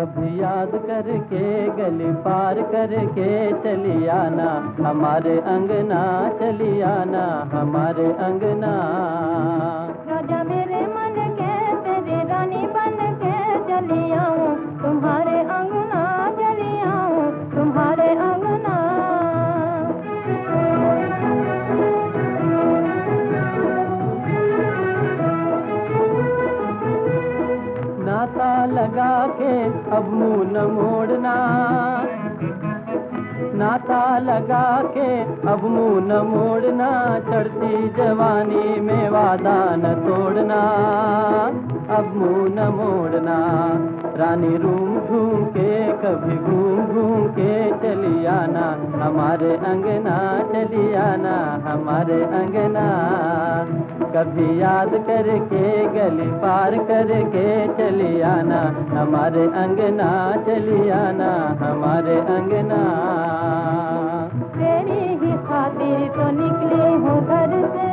कभी याद करके गली पार करके चली आना, हमारे अंगना चली आना, हमारे अंगना। राजा मेरे मन के तेरी रानी बन के चली आऊं, तुम्हारे अंगना चली आऊं, तुम्हारे अंगना। नाता लगा के अब मुंह न मोड़ना, नाता लगा के अब मुंह न मोड़ना, चढ़ती जवानी में वादा न तोड़ना, अब मुंह न मोड़ना। रानी रूम झूम के कभी घूम घूम के चली आना, हमारे अंगना चली आना, हमारे अंगना। कभी याद करके गली पार करके चली आना, हमारे अंगना चली आना, हमारे अंगना। तेरी ही खातिर तो निकली हूँ घर से,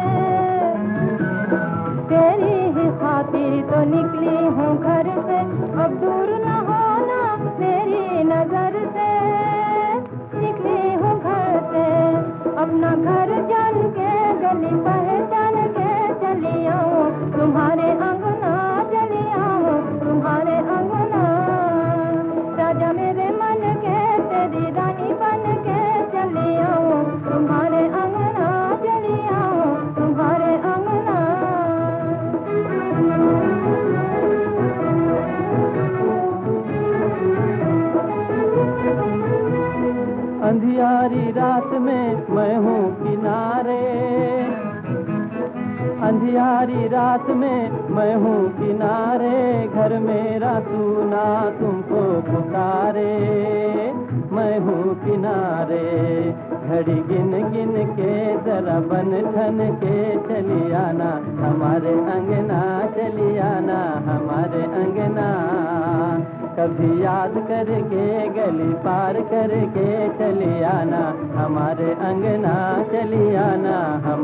तेरी ही खातिर तो निकली हूँ घर से, अब दूर न होना मेरी नजर से। निकली हूँ घर से अपना घर जान के, गली पहचान के चली आऊं, तुम्हारे अंगना चली आऊं, तुम्हारे अंगना। राजा मेरे मन के तेरी रानी बन के चली आऊं, तुम्हारे अंगना चली आऊं, तुम्हारे अंगना। अंधियारी रात में मैं हूँ किनारे, अंधियारी रात में मैं हूँ किनारे, घर मेरा सूना तुमको पुकारे, मैं हूँ किनारे। घड़ी गिन गिन के जरा बन ठन के चली आना, हमारे अंगना चली आना, हमारे अंगना। कभी याद करके गली पार करके चली आना, हमारे अंगना चली आना, हम